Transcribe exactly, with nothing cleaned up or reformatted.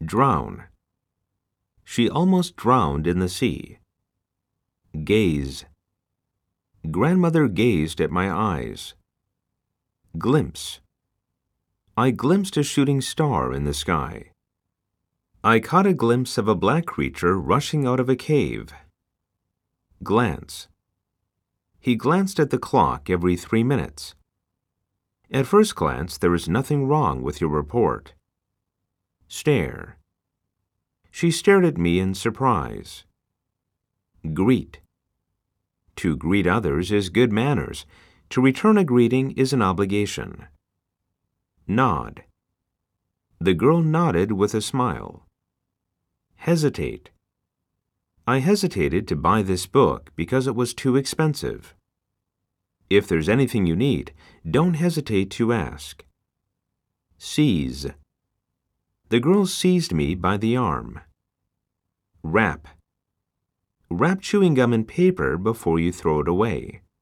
Drown. She almost drowned in the sea. Gaze. Grandmother gazed at my eyes. Glimpse. I glimpsed a shooting star in the sky. I caught a glimpse of a black creature rushing out of a cave. Glance. He glanced at the clock every three minutes. At first glance, there is nothing wrong with your report. Stare. She stared at me in surprise. Greet. To greet others is good manners. To return a greeting is an obligation. Nod. The girl nodded with a smile. Hesitate. I hesitated to buy this book because it was too expensive. If there's anything you need, don't hesitate to ask. Seize. The girl seized me by the arm. Wrap. Wrap chewing gum in paper before you throw it away.